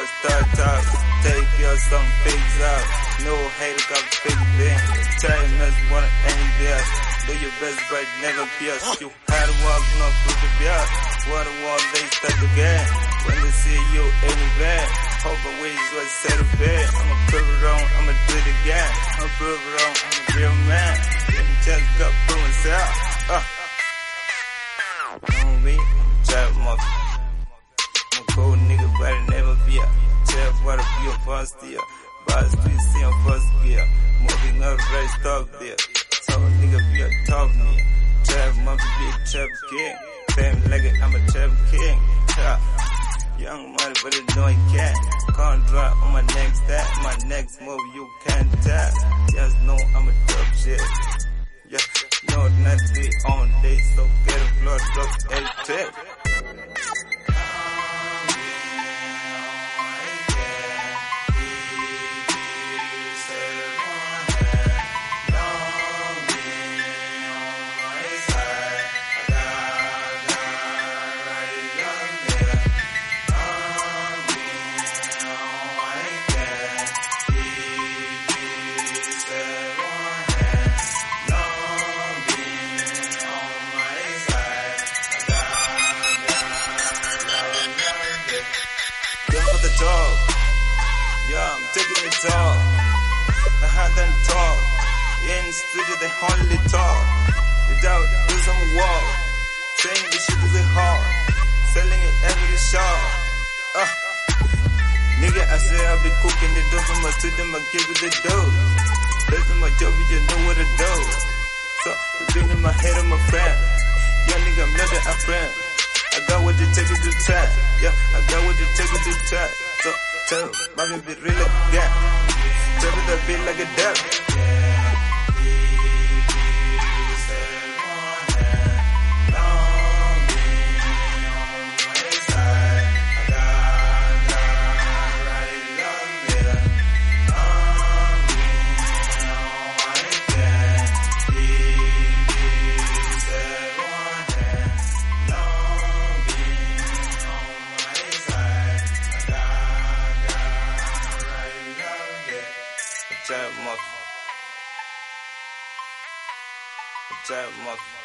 start talk. Take your some pigs out. No hater got fake thing. Time mess wanna end this. Do your best but never pierce. You had to walk no through the beer. What a wall they start again. When they see you anywhere. Hope I wish you was set a bed. I'ma prove it wrong, I'ma do it again. I'ma prove it wrong, I'm a real man. Let me just go prove myself. On me, I'm a trap mother. I'm a cold nigga, but I never fear. Trap water be a fast deal. Bars to see on first gear. Moving out right stop there. So a nigga be a top nigga. Trap mother be a trap king. Fam like it, I'm a trap king. Young money, but it know I can't. Can't drop on my next step. My next move, you can't tap. Just know I'm a tough shit. Yeah, no, not the on day, so get a blood drop and tip. Yeah, I'm taking it all. I had them talk. In the studio, they hardly talk. Without doing some walk. Saying this shit is hard. Selling it every shop. Nigga, I say I'll be cooking the dough from my to them, I give it the dough. That's my job, you know what to do. So, you've been in my head, I'm a friend. Yeah, nigga, I'm not a friend. I got what you take it to try. Yeah, I got what you take it to try. So, tell my baby really again. Tell me that beat like a devil. Trap muff.